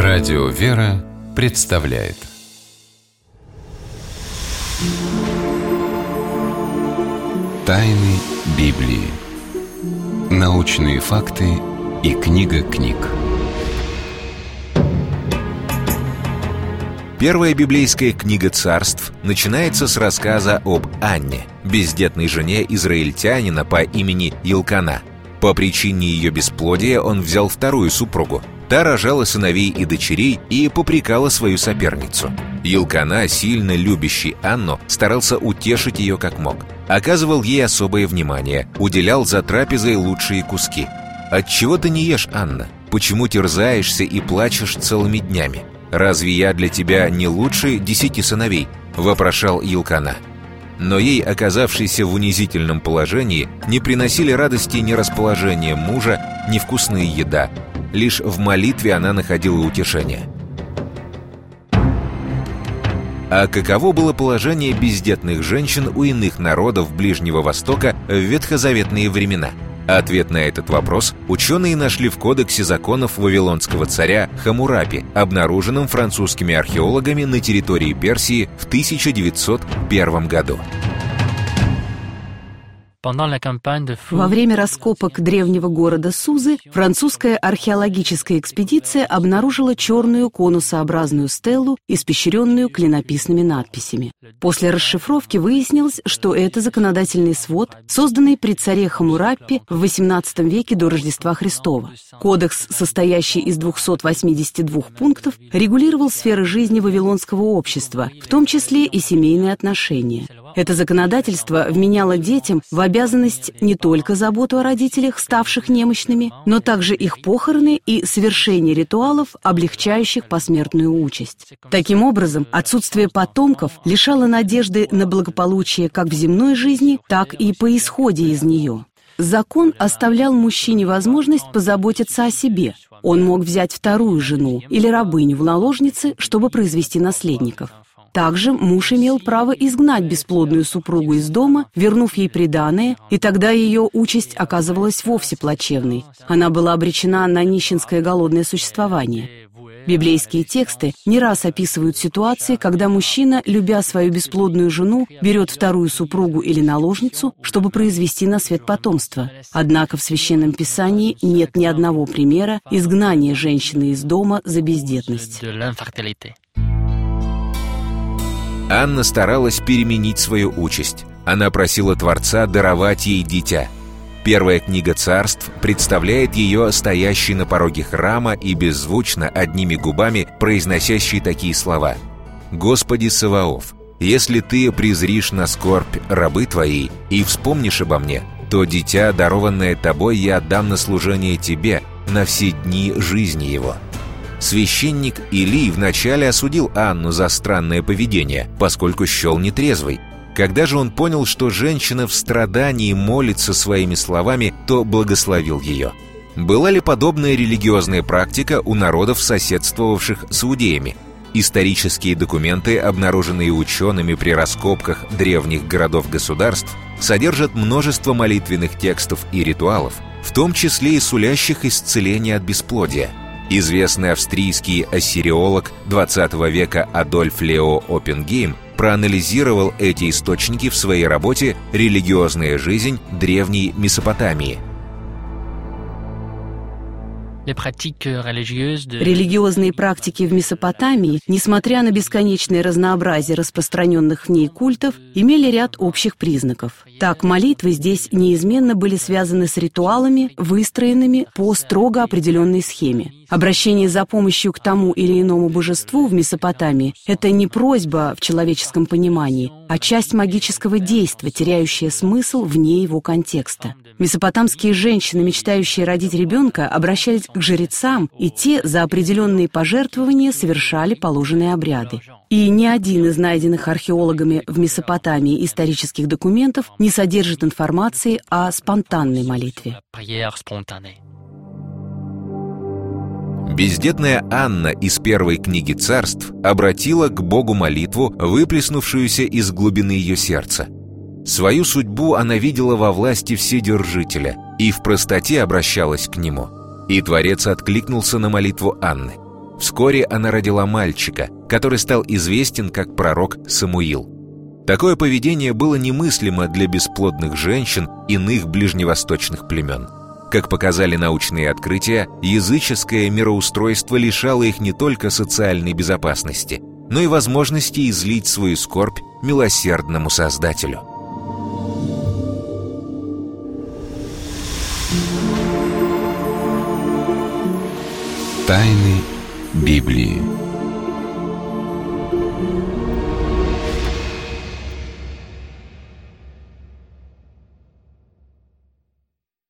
Радио «Вера» представляет Тайны Библии. Научные факты и книга книг. Первая библейская книга Царств начинается с рассказа об Анне, бездетной жене израильтянина по имени Илкана. По причине ее бесплодия он взял вторую супругу. Та рожала сыновей и дочерей и попрекала свою соперницу. Илкана, сильно любящий Анну, старался утешить ее как мог. Оказывал ей особое внимание, уделял за трапезой лучшие куски. «Отчего ты не ешь, Анна? Почему терзаешься и плачешь целыми днями? Разве я для тебя не лучше 10 сыновей?» – вопрошал Илкана. Но ей, оказавшейся в унизительном положении, не приносили радости ни расположение мужа, ни вкусная еда. Лишь в молитве она находила утешение. А каково было положение бездетных женщин у иных народов Ближнего Востока в ветхозаветные времена? Ответ на этот вопрос ученые нашли в кодексе законов вавилонского царя Хаммурапи, обнаруженном французскими археологами на территории Персии в 1901 году. Во время раскопок древнего города Сузы французская археологическая экспедиция обнаружила черную конусообразную стелу, испещренную клинописными надписями. После расшифровки выяснилось, что это законодательный свод, созданный при царе Хаммурапи в XVIII веке до Рождества Христова. Кодекс, состоящий из 282 пунктов, регулировал сферы жизни вавилонского общества, в том числе и семейные отношения. Это законодательство вменяло детям в обязанность не только заботу о родителях, ставших немощными, но также их похороны и совершение ритуалов, облегчающих посмертную участь. Таким образом, отсутствие потомков лишало надежды на благополучие как в земной жизни, так и по исходе из нее. Закон оставлял мужчине возможность позаботиться о себе. Он мог взять вторую жену или рабыню в наложницы, чтобы произвести наследников. Также муж имел право изгнать бесплодную супругу из дома, вернув ей приданое, и тогда ее участь оказывалась вовсе плачевной. Она была обречена на нищенское голодное существование. Библейские тексты не раз описывают ситуации, когда мужчина, любя свою бесплодную жену, берет вторую супругу или наложницу, чтобы произвести на свет потомство. Однако в Священном Писании нет ни одного примера изгнания женщины из дома за бездетность. Анна старалась переменить свою участь. Она просила Творца даровать ей дитя. Первая книга Царств представляет ее стоящей на пороге храма и беззвучно, одними губами, произносящей такие слова: «Господи Саваоф, если ты презришь на скорбь рабы твоей и вспомнишь обо мне, то дитя, дарованное тобой, я отдам на служение тебе на все дни жизни его». Священник Илий вначале осудил Анну за странное поведение, поскольку счел нетрезвой. Когда же он понял, что женщина в страдании молится своими словами, то благословил ее. Была ли подобная религиозная практика у народов, соседствовавших с иудеями? Исторические документы, обнаруженные учеными при раскопках древних городов-государств, содержат множество молитвенных текстов и ритуалов, в том числе и сулящих исцеление от бесплодия. Известный австрийский ассириолог XX века Адольф Лео Оппенгейм проанализировал эти источники в своей работе «Религиозная жизнь древней Месопотамии». Религиозные практики в Месопотамии, несмотря на бесконечное разнообразие распространенных в ней культов, имели ряд общих признаков. Так, молитвы здесь неизменно были связаны с ритуалами, выстроенными по строго определенной схеме. Обращение за помощью к тому или иному божеству в Месопотамии – это не просьба в человеческом понимании, а часть магического действия, теряющая смысл вне его контекста. Месопотамские женщины, мечтающие родить ребенка, обращались к жрецам, и те за определенные пожертвования совершали положенные обряды. И ни один из найденных археологами в Месопотамии исторических документов не содержит информации о спонтанной молитве. Бездетная Анна из первой книги Царств обратила к Богу молитву, выплеснувшуюся из глубины ее сердца. Свою судьбу она видела во власти Вседержителя и в простоте обращалась к Нему. И Творец откликнулся на молитву Анны. Вскоре она родила мальчика, который стал известен как пророк Самуил. Такое поведение было немыслимо для бесплодных женщин иных ближневосточных племен. Как показали научные открытия, языческое мироустройство лишало их не только социальной безопасности, но и возможности излить свою скорбь милосердному Создателю. Тайны Библии.